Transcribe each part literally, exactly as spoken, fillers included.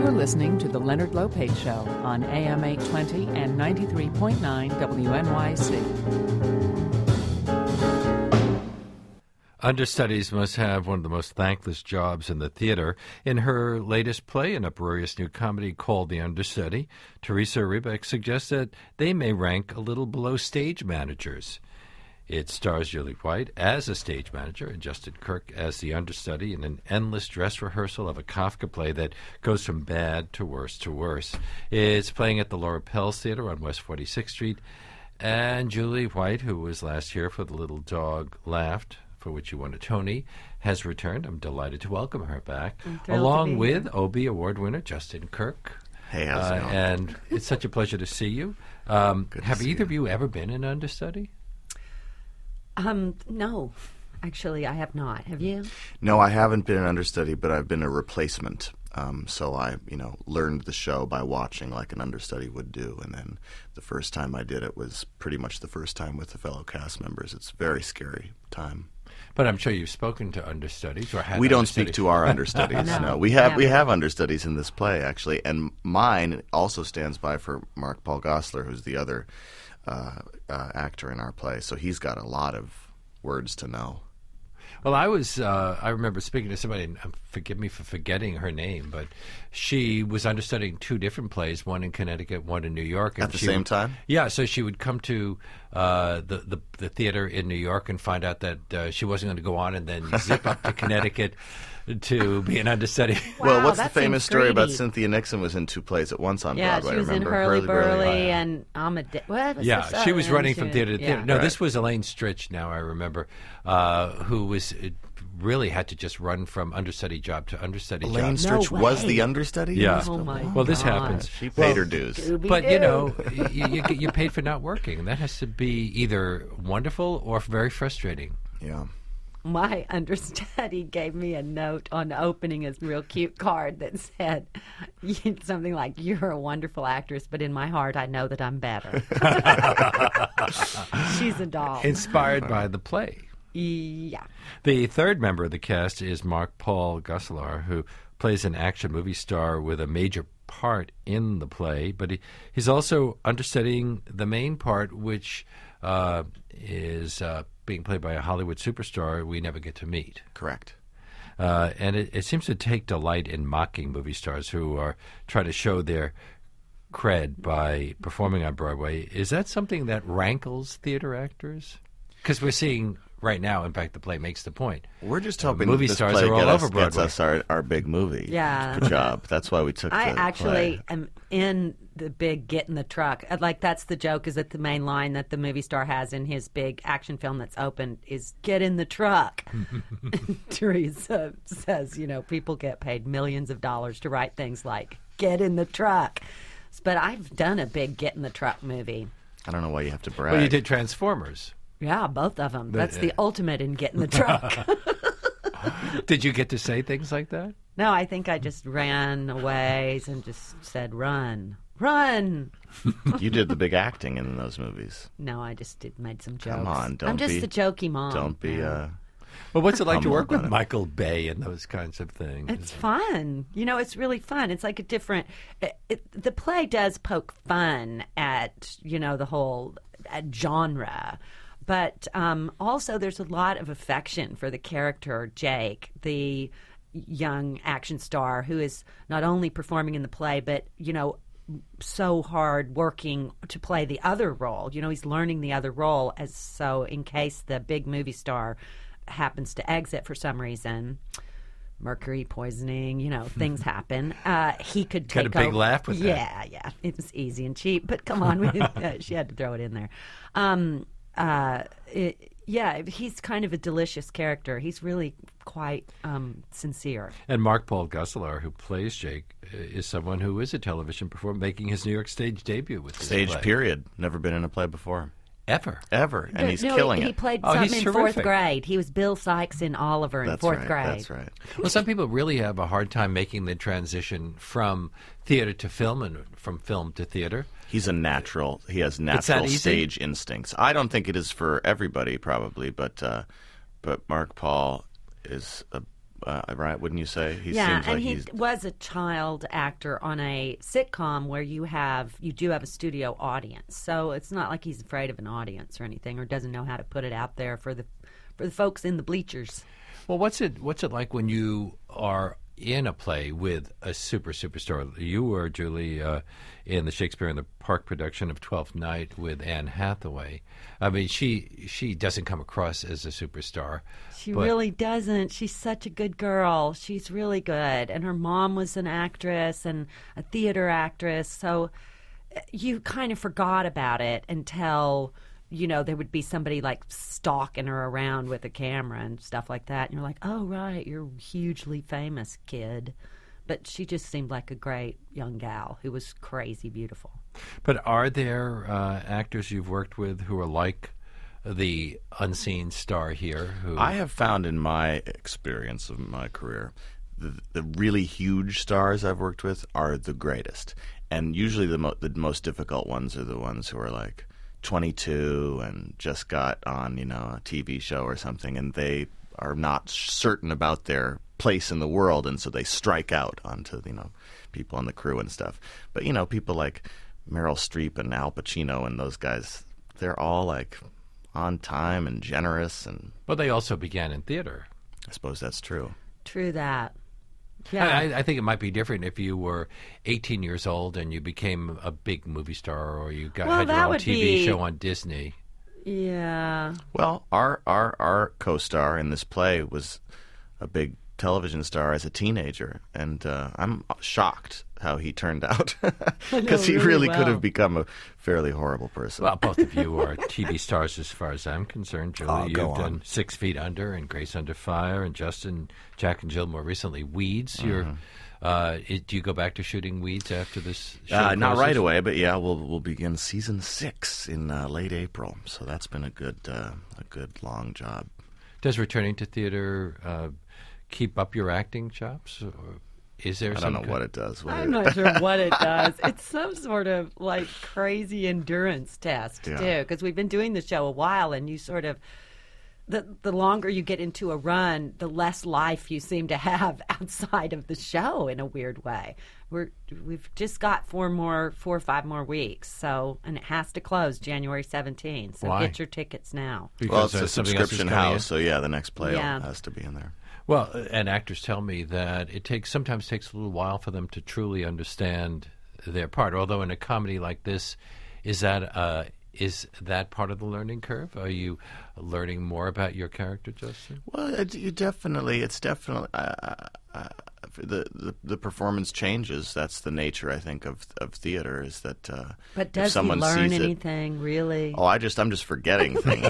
You're listening to The Leonard Lopate Show on A M eight twenty and ninety-three point nine W N Y C. Understudies must have one of the most thankless jobs in the theater. In her latest play, an uproarious new comedy called The Understudy, Teresa Rebeck suggests that they may rank a little below stage managers. It stars Julie White as a stage manager and Justin Kirk as the understudy in an endless dress rehearsal of a Kafka play that goes from bad to worse to worse. It's playing at the Laura Pels Theater on West forty-sixth Street. And Julie White, who was last here for The Little Dog Laughed, for which you won a Tony, has returned. I'm delighted to welcome her back, along with Obie Award winner Justin Kirk. Hey, how's it uh, going? And it's such a pleasure to see you. Um, Good to have see either you. of you ever been an understudy? Um, no. Actually, I have not. Have you? No, I haven't been an understudy, but I've been a replacement. Um, so I, you know, learned the show by watching like an understudy would do. And then the first time I did it was pretty much the first time with the fellow cast members. It's a very scary time. But I'm sure you've spoken to understudies or had We don't understudies. speak to our understudies. No, no, we have we never. have understudies in this play actually, and mine also stands by for Mark Paul Gosselaar, who's the other uh, uh, actor in our play. So he's got a lot of words to know. Well, I was, uh, I remember speaking to somebody, and uh, forgive me for forgetting her name, but she was understudying two different plays, one in Connecticut, one in New York. And At the she same would- time? Yeah, so she would come to uh, the, the the theater in New York and find out that uh, she wasn't going to go on and then zip up to Connecticut to be an understudy. Well, Wow, what's the that famous seems story about greedy. Cynthia Nixon was in two plays at once on Yeah, Broadway? she was in remember? Hurly Burly Burly. and Amadeus. What was Yeah, the she was other running one, from too? theater to Yeah. theater. No, Right. this was Elaine Stritch, now I remember, uh, who was uh, really had to just run from understudy job to understudy Elaine job. Stritch No was way. the understudy? Yeah. Oh, my Well, this God. happens. She paid Well, her dues. But, you know, you, you, get- you're paid for not working. That has to be either wonderful or very frustrating. Yeah. My understudy gave me a note on opening a real cute card that said something like, "You're a wonderful actress, but in my heart I know that I'm better." She's a doll. Inspired by the play. Yeah. The third member of the cast is Mark Paul Gosselaar, who plays an action movie star with a major part in the play, but he, he's also understudying the main part, which uh, is uh, being played by a Hollywood superstar we never get to meet. Correct. Uh, and it, it seems to take delight in mocking movie stars who are trying to show their cred by performing on Broadway. Is that something that rankles theater actors? Because we're seeing right now, in fact, the play makes the point. We're just Uh, hoping movie this stars play are all get over us, gets Broadway. us our, our big movie. Yeah. Good job. That's why we took I the actually play. am in the big Get in the Truck. Uh, Like, that's the joke, is that the main line that the movie star has in his big action film that's opened is, "Get in the truck." Teresa says, you know, people get paid millions of dollars to write things like, "Get in the truck." But I've done a big Get in the Truck movie. I don't know why you have to brag. Well, you did Transformers. Yeah, both of them. But, That's the uh, ultimate in Get in the Truck. Did you get to say things like that? No, I think I just ran away and just said, "Run, run." You did the big acting in those movies. No, I just did made some jokes. Come on, don't I'm just be- the jokey mom. Don't be. now. Uh, Well, what's it like to Humble work with about it. Michael Bay and those kinds of things? It's fun. You know, it's really fun. It's like a different. It, it, the play does poke fun at, you know, the whole at genre. But um, also, there's a lot of affection for the character, Jake, the young action star who is not only performing in the play, but, you know, so hard working to play the other role. You know, he's learning the other role, as so in case the big movie star happens to exit for some reason, mercury poisoning, you know, things happen. Uh, he could Got a take big over. laugh with that. Yeah, yeah. It was easy and cheap, but come on, with, uh, she had to throw it in there. Um, uh, it, yeah, he's kind of a delicious character. He's really quite um, sincere. And Mark Paul Gosselaar, who plays Jake, uh, is someone who is a television performer, making his New York stage debut with this stage play. period. Never been in a play before. Ever. Ever. And But he's no, killing he, it. He played Oh, something he's in fourth terrific. grade. He was Bill Sykes in Oliver in That's fourth right. grade. That's right. Well, some people really have a hard time making the transition from theater to film and from film to theater. He's a natural. He has that natural easy? stage instincts. I don't think it is for everybody, probably, but uh, but Mark Paul is a uh, right? Wouldn't you say? He yeah, seems and like he he's... was a child actor on a sitcom where you have you do have a studio audience, so it's not like he's afraid of an audience or anything, or doesn't know how to put it out there for the for the folks in the bleachers. Well, what's it what's it like when you are in a play with a super superstar? You were, Julie, uh, in the Shakespeare in the Park production of Twelfth Night with Anne Hathaway. I mean, she she doesn't come across as a superstar. She but really doesn't. She's such a good girl. She's really good. And her mom was an actress and a theater actress. So uh, you kind of forgot about it until, you know, there would be somebody like stalking her around with a camera and stuff like that. And you're like, oh, right, you're hugely famous, kid. But she just seemed like a great young gal who was crazy beautiful. But are there uh, actors you've worked with who are like the unseen star here? Who I have found in my experience of my career, the, the really huge stars I've worked with are the greatest. And usually the, mo- the most difficult ones are the ones who are like twenty-two and just got on, you know, a T V show or something, and they are not certain about their place in the world, and so they strike out onto, you know, people on the crew and stuff. But, you know, people like Meryl Streep and Al Pacino and those guys, they're all like on time and generous, and Well, they also began in theater. I suppose that's true. True that. Yeah. I, I think it might be different if you were eighteen years old and you became a big movie star, or you got Well, had your that own would T V be- show on Disney. Yeah. Well, our our our co-star in this play was a big television star as a teenager, and uh, I'm shocked how he turned out, because he really really well. could have become a fairly horrible person. Well, both of you are T V stars as far as I'm concerned. Julie, Oh, you've go done on. Six Feet Under and Grace Under Fire, and Justin, Jack and Jill more recently, Weeds. You're, uh, it, do you go back to shooting Weeds after this show Uh, not closes? right away, but yeah, we'll we'll begin season six in uh, late April. So that's been a good uh, a good long job. Does returning to theater uh, keep up your acting chops? Or is there I some don't know kind- what it does. What I'm it- not sure what it does. It's some sort of like crazy endurance test Yeah. too, because we've been doing the show a while, and you sort of the the longer you get into a run, the less life you seem to have outside of the show. In a weird way, we're we've just got four more, four or five more weeks. So, and it has to close January seventeenth. So Why? get your tickets now. Because Well, it's uh, a something else is subscription coming in? house, so yeah, the next play Yeah. has to be in there. Well, uh, and actors tell me that it takes sometimes takes a little while for them to truly understand their part. Although in a comedy like this, is that uh, is that part of the learning curve? Are you learning more about your character, Justin? Well, it, you definitely, it's definitely uh, uh, the, the the performance changes. That's the nature, I think, of of theater. Is that uh, But if does he someone learn sees it- anything really? Oh, I just I'm just forgetting things.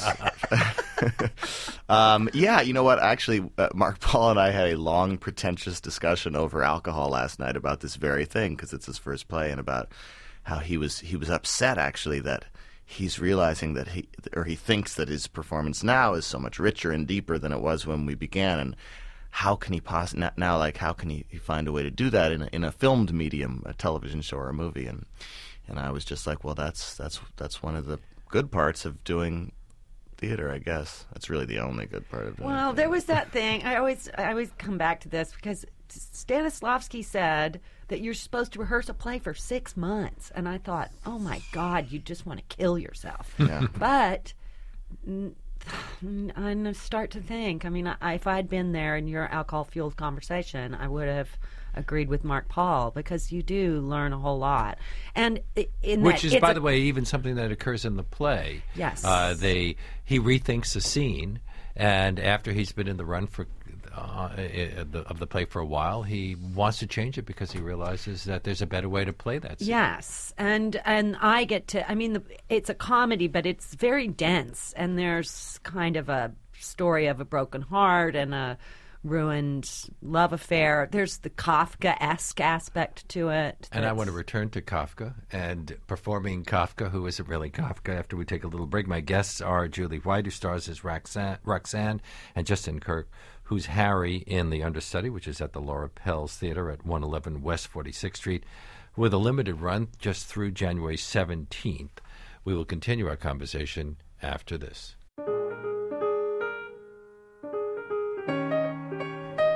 um, yeah, you know what? Actually, uh, Mark Paul and I had a long, pretentious discussion over alcohol last night about this very thing, because it's his first play, and about how he was he was upset actually that he's realizing that he or he thinks that his performance now is so much richer and deeper than it was when we began, and how can he poss- now, now like how can he, he find a way to do that in a, in a filmed medium, a television show or a movie? And and I was just like, well, that's that's that's one of the good parts of doing theater, I guess. That's really the only good part of doing Well, theater. there was that thing. I always, I always come back to this because Stanislavski said that you're supposed to rehearse a play for six months, and I thought, oh my God, you just want to kill yourself. Yeah. But n- I start to think. I mean, I, if I'd been there in your alcohol-fueled conversation, I would have agreed with Mark Paul, because you do learn a whole lot, and i- in Which that, is, it's by a- the way, even something that occurs in the play. Yes. Uh, they he rethinks a scene, and after he's been in the run for uh, i- the, of the play for a while, he wants to change it because he realizes that there's a better way to play that scene. Yes, and and I get to. I mean, the, it's a comedy, but it's very dense, and there's kind of a story of a broken heart and a ruined love affair. There's the Kafka-esque aspect to it. And I that's- want to return to Kafka and performing Kafka, who isn't really Kafka, after we take a little break. My guests are Julie White, who stars as Roxanne, Roxanne and Justin Kirk, who's Harry in The Understudy, which is at the Laura Pels Theater at one eleven West forty-sixth Street, with a limited run just through January seventeenth. We will continue our conversation after this.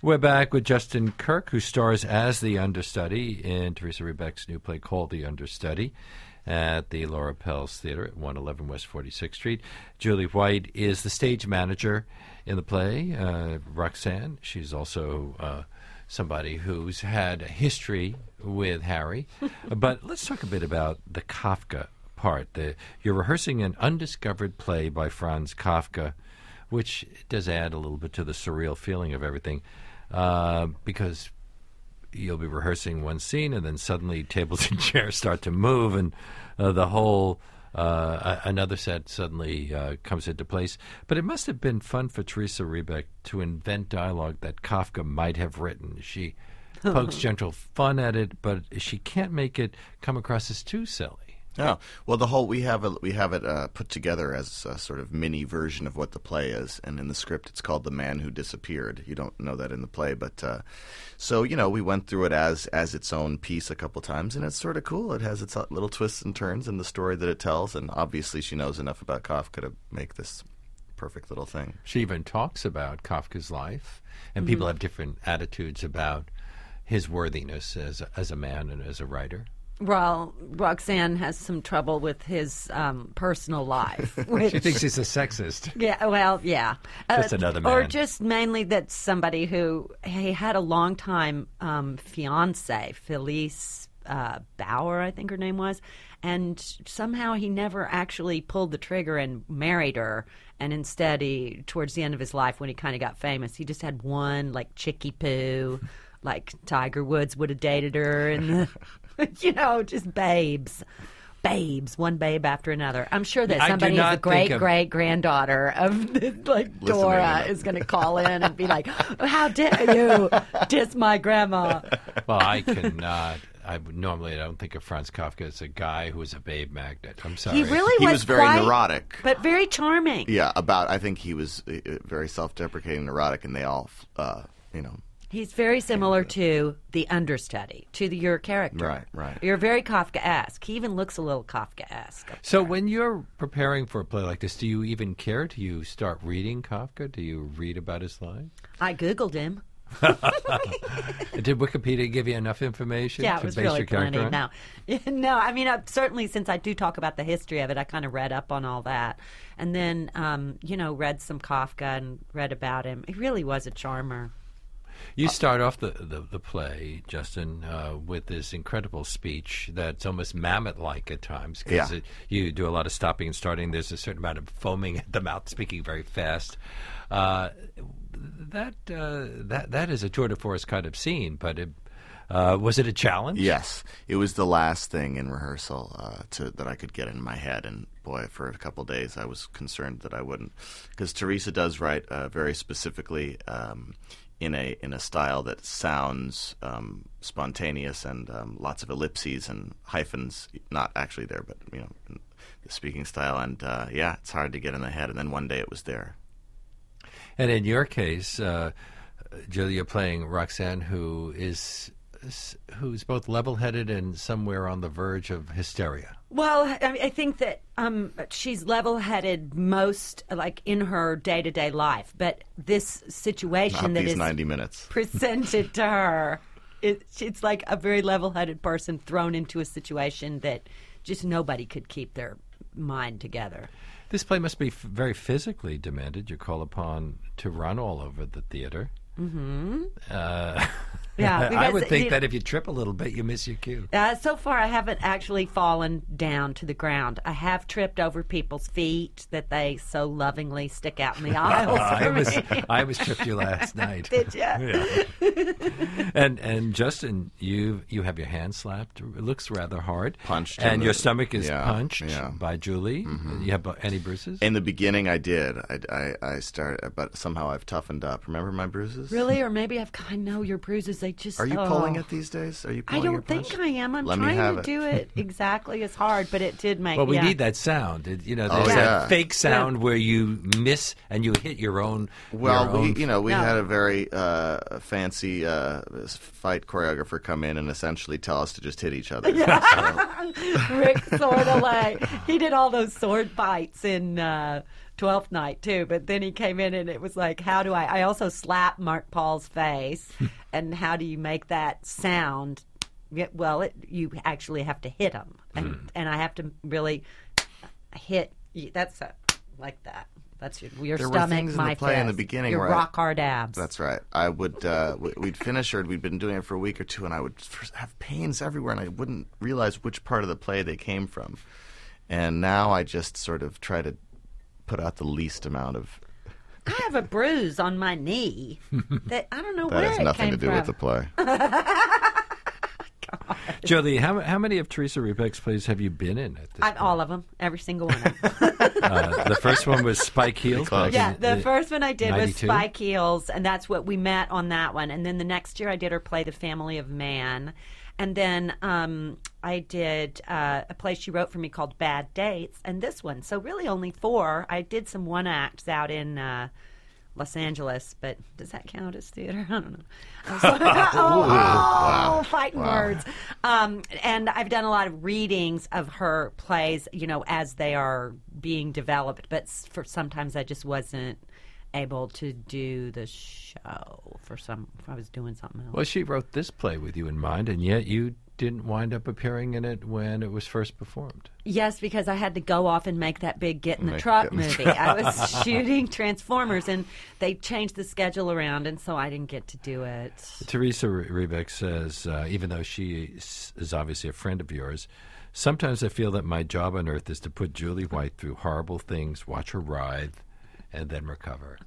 We're back with Justin Kirk, who stars as the understudy in Teresa Rebeck's new play called The Understudy at the Laura Pels Theater at one eleven West forty-sixth Street. Julie White is the stage manager in the play. Uh, Roxanne, she's also uh, somebody who's had a history with Harry. But let's talk a bit about the Kafka part. The, you're rehearsing an undiscovered play by Franz Kafka, which does add a little bit to the surreal feeling of everything, uh, because you'll be rehearsing one scene and then suddenly tables and chairs start to move and uh, the whole uh, another set suddenly uh, comes into place. But it must have been fun for Teresa Rebeck to invent dialogue that Kafka might have written. She pokes gentle fun at it, but she can't make it come across as too silly. Oh, well, the whole we have a, we have it uh, put together as a sort of mini version of what the play is, and in the script it's called The Man Who Disappeared. You don't know that in the play, but uh, so you know we went through it as as its own piece a couple times, and it's sort of cool. It has its little twists and turns in the story that it tells, and obviously she knows enough about Kafka to make this perfect little thing. She even talks about Kafka's life, and mm-hmm. people have different attitudes about his worthiness as a, as a man and as a writer. Well, Roxanne has some trouble with his um, personal life. Which, she thinks he's a sexist. Yeah, well, yeah. Just uh, another man. Or just mainly that somebody who he had a long-time um, fiancée, Felice uh, Bauer, I think her name was, and somehow he never actually pulled the trigger and married her. And instead, he, towards the end of his life, when he kind of got famous, he just had one, like, chickie poo, like Tiger Woods would have dated her, and the... You know, just babes. Babes, one babe after another. I'm sure that somebody, the great, of... great granddaughter of, like, Dora is going to call in and be like, how dare you diss my grandma? Well, I cannot. I would, normally I don't think of Franz Kafka as a guy who was a babe magnet. I'm sorry. He really he was, was very quite, neurotic. But very charming. Yeah, about, I think he was uh, very self-deprecating, neurotic, and they all, uh, you know. He's very similar to the understudy, to the, your character. Right, right. You're very Kafkaesque. He even looks a little Kafkaesque. So when you're preparing for a play like this, do you even care? Do you start reading Kafka? Do you read about his life? I Googled him. Did Wikipedia give you enough information yeah, to it was base really your character plenty. on? No, no. I mean, uh, certainly since I do talk about the history of it, I kind of read up on all that, and then um, you know, read some Kafka and read about him. He really was a charmer. You start off the, the, the play, Justin, uh, with this incredible speech that's almost mammoth-like at times because yeah. you do a lot of stopping and starting. There's a certain amount of foaming at the mouth, speaking very fast. Uh, that uh, that that is a tour de force kind of scene, but it, uh, was it a challenge? Yes, it was the last thing in rehearsal uh, to that I could get in my head, and boy, for a couple of days I was concerned that I wouldn't, because Teresa does write uh, very specifically. Um, in a in a style that sounds um, spontaneous and um, lots of ellipses and hyphens, not actually there, but you know, the speaking style. And uh, yeah, it's hard to get in the head. And then one day it was there. And in your case, uh, Julia, playing Roxanne, who is who's both level-headed and somewhere on the verge of hysteria. Well, I, mean, I think that um, she's level-headed most, like, in her day-to-day life. But this situation Not that these is ninety minutes. presented to her, it, it's like a very level-headed person thrown into a situation that just nobody could keep their mind together. This play must be f- very physically demanded. You're called upon to run all over the theater. Mm-hmm. Uh, yeah, I would think you, that if you trip a little bit, you miss your cue. Uh, so far, I haven't actually fallen down to the ground. I have tripped over people's feet that they so lovingly stick out in the aisles. I for was me. I was tripped you last night. Did you? Yeah. and and Justin, you you have your hand slapped. It looks rather hard. Punched. And the, your stomach is yeah, punched yeah. by Julie. Mm-hmm. You have any bruises? In the beginning, I did. I, I, I started, but somehow I've toughened up. Remember my bruises? Really? Or maybe I've I know your bruises. They just Are you oh. pulling it these days? Are you I pulling don't your think punch? I am. I'm Let me trying have to it. do it exactly as hard, but it did make. Well, we yeah. need that sound. It, you know, Oh, there's yeah. that fake sound where you miss and you hit your own. Well, your own we, you know, we No. had a very uh, fancy uh, fight choreographer come in and essentially tell us to just hit each other. So, Rick Sordelay. He did all those sword fights in uh, twelfth night too. But then he came in and it was like, how do I? I also slapped Mark Paul's face, and how do you make that sound? Yeah, well, it, you actually have to hit him, and mm. and I have to really hit. That's a, like that. That's your, your there stomach, were things my in the play fist, in the beginning your where rock I, hard abs. That's right. I would uh, we'd finish her. We'd been doing it for a week or two, and I would have pains everywhere, and I wouldn't realize which part of the play they came from. And now I just sort of try to put out the least amount of. I have a bruise on my knee that I don't know that where has it nothing came to do from. with the play. Jolie, how how many of Teresa Rebeck's plays have you been in at this I, point? all of them, every single one of them. uh, the first one was Spike Heels. back Yeah, in, the uh, first one I did was ninety-two? Spike Heels, and that's what we met on that one. And then the next year I did her play The Family of Man. And then um, I did uh, a play she wrote for me called Bad Dates, and this one. So really only four. I did some one acts out in uh, Los Angeles, but does that count as theater? I don't know. I was like, oh, oh, Wow. fighting Wow. words. Um, and I've done a lot of readings of her plays, you know, as they are being developed. But s- for sometimes I just wasn't able to do the show for some. If I was doing something else. Well, she wrote this play with you in mind, and yet you didn't wind up appearing in it when it was first performed. Yes, because I had to go off and make that big Get in the Make Truck Get in the movie. I was shooting Transformers, and they changed the schedule around, and so I didn't get to do it. Teresa Re- Rebeck says, uh, even though she is, is obviously a friend of yours, sometimes I feel that my job on Earth is to put Julie White through horrible things, watch her writhe, and then recover.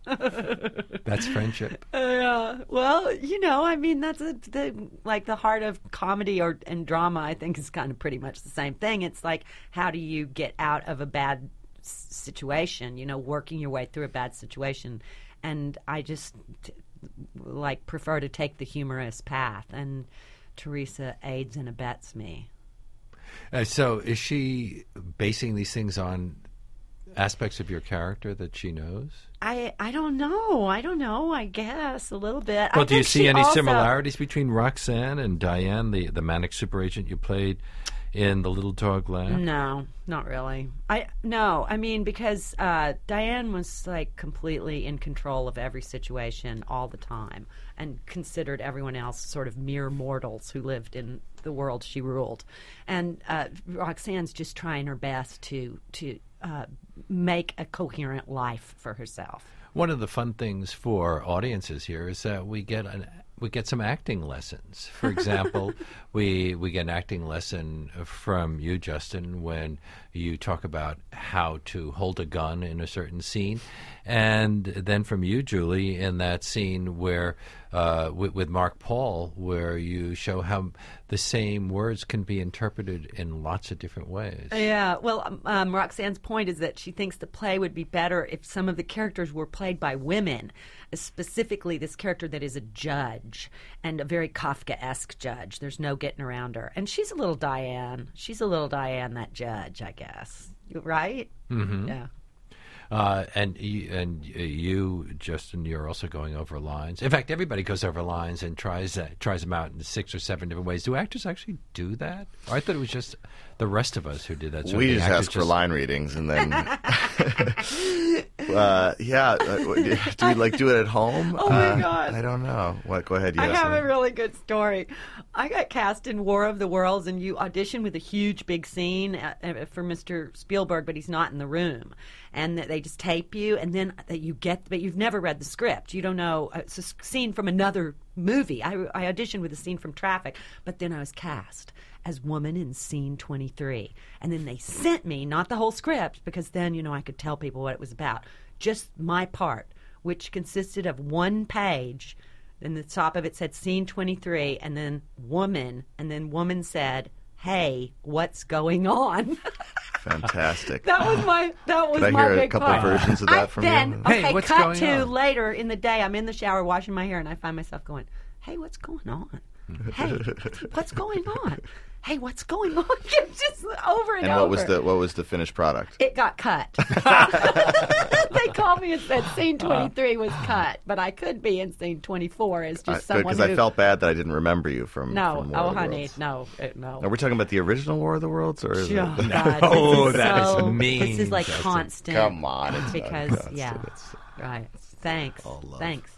That's friendship. Yeah. Well, you know, I mean, that's a, the like the heart of comedy or and drama. I think is kind of pretty much the same thing. It's like, how do you get out of a bad s- situation? You know, working your way through a bad situation, and I just t- like prefer to take the humorous path. And Teresa aids and abets me. Uh, so is she basing these things on aspects of your character that she knows? I I don't know. I don't know. I guess a little bit. Well, I do you think see she any also- similarities between Roxanne and Diane, the, the manic super agent you played in The Little Dog Lab? No, not really. I no, I mean because uh, Diane was like completely in control of every situation all the time, and considered everyone else sort of mere mortals who lived in the world she ruled. And uh, Roxanne's just trying her best to to uh, make a coherent life for herself. One of the fun things for audiences here is that we get an we get some acting lessons. For example, we we get an acting lesson from you, Justin, when you talk about how to hold a gun in a certain scene, and then from you, Julie, in that scene where uh, with, with Mark Paul, where you show how the same words can be interpreted in lots of different ways. Yeah, well, um, um, Roxanne's point is that she thinks the play would be better if some of the characters were played by women, specifically this character that is a judge, and a very Kafkaesque judge. There's no getting around her. And she's a little Diane. She's a little Diane, that judge, I guess. Right? Mm-hmm. Yeah. Uh, and you, and you, Justin, you're also going over lines. In fact, everybody goes over lines and tries uh, tries them out in six or seven different ways. Do actors actually do that? Or I thought it was just the rest of us who did that. So we the just actors ask for line readings, and then uh, yeah, uh, do we like do it at home? Oh, my uh, God. I don't know. What? Go ahead. You I ask have me. a really good story. I got cast in War of the Worlds, and you audition with a huge big scene uh, uh, for Mister Spielberg, but he's not in the room. And that they just tape you, and then that you get, but you've never read the script. You don't know. It's a scene from another movie. I, I auditioned with a scene from Traffic, but then I was cast as woman in scene twenty-three. And then they sent me, not the whole script, because then, you know, I could tell people what it was about. Just my part, which consisted of one page. And the top of it said scene twenty-three, and then woman, and then woman said, "Hey, what's going on?" Fantastic. That was my that was Could I my hear a big couple part. versions of I, that from then, you? Hey, okay, what's cut going to on? later in the day. I'm in the shower washing my hair, and I find myself going, "Hey, what's going on?" Hey, what's going on? Hey, what's going on? Just over and, And over. what was the what was the finished product? It got cut. They called me and said scene twenty-three was cut, but I could be in scene twenty-four as just someone Because who... I felt bad that I didn't remember you from. No, from War oh of the honey, Worlds. no, it, no. Are we talking about the original War of the Worlds, or is Oh, it? God, Oh, this is that is so, mean, This is like Justin. constant. Come on, it's not because constant, yeah, it's- right. Thanks, All love. thanks.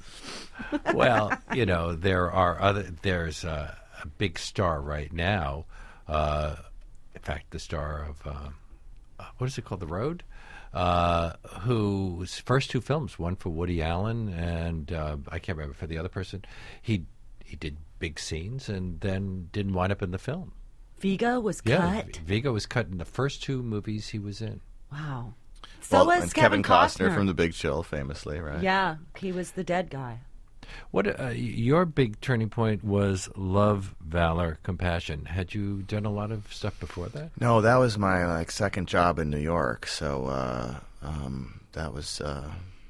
Well, you know, there are other. There's a, a big star right now. Uh, in fact, the star of uh, uh, what is it called, The Road, uh, whose first two films, one for Woody Allen and uh, I can't remember for the other person. He he did big scenes and then didn't wind up in the film. Vigo was Yeah, cut. Vigo was cut in the first two movies he was in. Wow. So Well, was and Kevin, Costner from The Big Chill, famously, right? Yeah, he was the dead guy. What uh, your big turning point was love, valor, compassion. Had you done a lot of stuff before that? No, that was my like second job in New York. So uh, um, that was uh,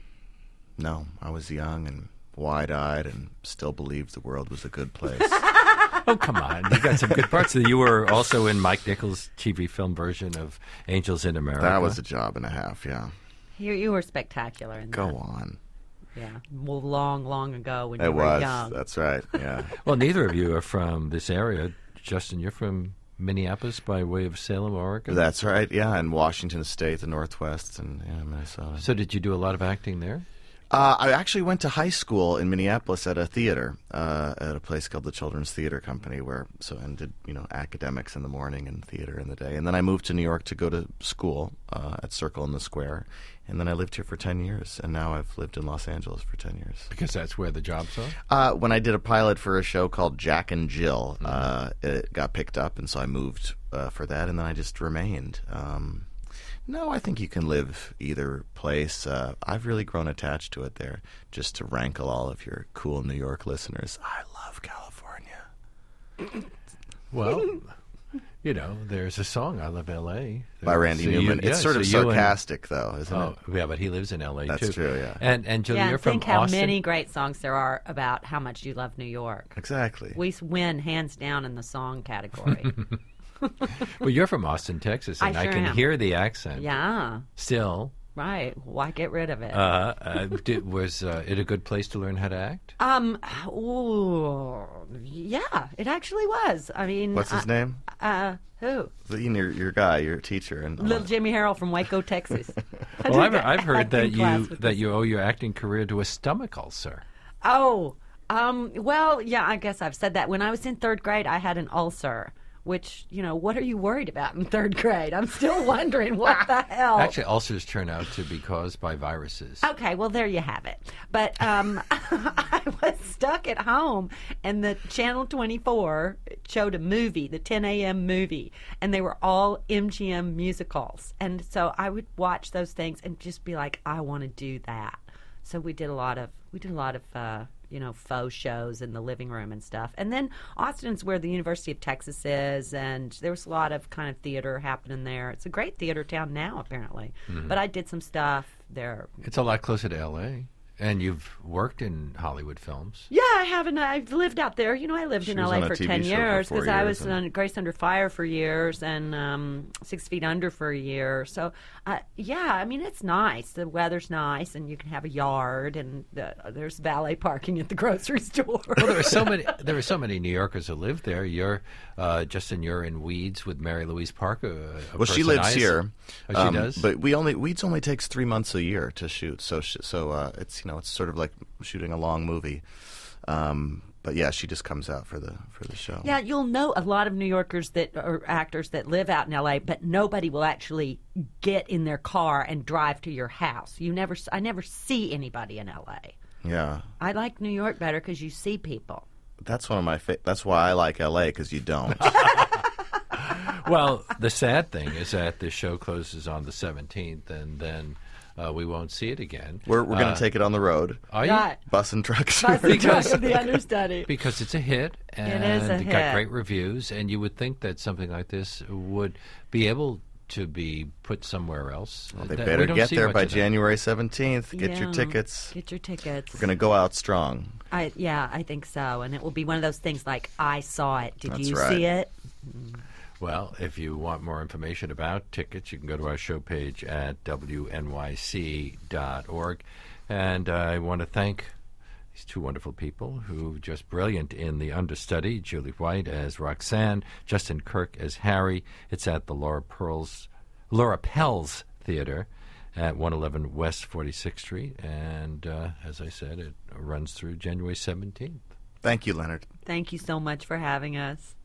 no, I was young and wide-eyed and still believed the world was a good place. Oh, come on. You got some good parts. You were also in Mike Nichols' T V film version of Angels in America. That was a job and a half. Yeah, You, you were spectacular in go that. on. Yeah, well, long, long ago when you It were was. young. That's right. Yeah. Well, neither of you are from this area. Justin, you're from Minneapolis by way of Salem, Oregon. That's right. Yeah, in Washington State, the Northwest, and yeah, Minnesota. So did you do a lot of acting there? Uh, I actually went to high school in Minneapolis at a theater, uh, at a place called the Children's Theater Company, where so and did you know academics in the morning and theater in the day, and then I moved to New York to go to school uh, at Circle in the Square, and then I lived here for ten years, and now I've lived in Los Angeles for ten years. Because that's where the jobs are? Uh, when I did a pilot for a show called Jack and Jill, uh, it got picked up, and so I moved uh, for that, and then I just remained. Um, no, I think you can live either place. Uh, I've really grown attached to it there. Just to rankle all of your cool New York listeners, I love California. Well, you know, there's a song, I Love L A. By Randy So you- Newman. yeah, it's sort so of you and- sarcastic, though, isn't Oh, it? yeah, but he lives in L A, That's too. true, yeah. And, and Julie, yeah, you're and from think how Austin? many great songs there are about how much you love New York. Exactly. We win hands down in the song category. Well, you're from Austin, Texas, I and I, sure can am. hear the accent. yeah, Still. right. Why get rid of it? Uh, uh, did, was uh, it a good place to learn how to act? um, ooh, yeah, it actually was. I mean, What's his uh, name? Uh, who? Your, your guy, your teacher. And Little Jimmy Harrell from Waco, Texas. I Well, took I've, a I've heard that acting class you with that this- you owe your acting career to a stomach ulcer. Oh, um, well, yeah, I guess I've said that. When I was in third grade, I had an ulcer. Which, you know, what are you worried about in third grade? I'm still wondering what the hell. Actually, ulcers turn out to be caused by viruses. Okay, well, there you have it. But um, I was stuck at home, and the Channel twenty-four showed a movie, the ten a.m. movie, and they were all M G M musicals. And so I would watch those things and just be like, I want to do that. So we did a lot of we did a lot of uh, you know faux shows in the living room and stuff. And then Austin's where the University of Texas is, and there was a lot of kind of theater happening there. It's a great theater town now, apparently. Mm-hmm. But I did some stuff there. It's a lot closer to L A, and you've worked in Hollywood films. Yeah, I haven't. I've lived out there. You know, I lived She in was L A on a for T V ten show for years four because I years was and- on Grace Under Fire for years and um, Six Feet Under for a year. So, uh, yeah, I mean, it's nice. The weather's nice, and you can have a yard, and the, there's valet parking at the grocery store. Well, there are so many. There are so many New Yorkers who live there. You're, uh, Justin. You're in Weeds with Mary Louise Parker. A, a Well, she person lives I- here. Oh, she um, does. But we only Weeds only takes three months a year to shoot. So sh- so uh, it's you know it's sort of like shooting a long movie. Um, but yeah, she just comes out for the for the show. Yeah, you'll know a lot of New Yorkers that are actors that live out in L A, but nobody will actually get in their car and drive to your house. You never, I never see anybody in L A. Yeah. I like New York better because you see people. That's one of my. Fa- that's why I like L A because you don't. Well, the sad thing is that the show closes on the seventeenth, and then uh, we won't see it again. We're we're gonna Uh, take it on the road. Are you? Right. Bus and trucks. Bus and Because- truck of the understudy. Because it's a hit, and is a it got hit. great reviews, and you would think that something like this would be able to be put somewhere else. Well, they That- better we don't get see there much by of that. January seventeenth. Get Yeah. your tickets. Get your tickets. We're going to go out strong. I, yeah, I think so. And it will be one of those things like, I saw it. Did That's you right. see it? Well, if you want more information about tickets, you can go to our show page at W N Y C dot org. And uh, I want to thank these two wonderful people who just brilliant in the understudy, Julie White as Roxanne, Justin Kirk as Harry. It's at the Laura Pearls, Laura Pels Theater at one eleven West forty-sixth Street. And uh, as I said, it runs through January seventeenth. Thank you, Leonard. Thank you so much for having us.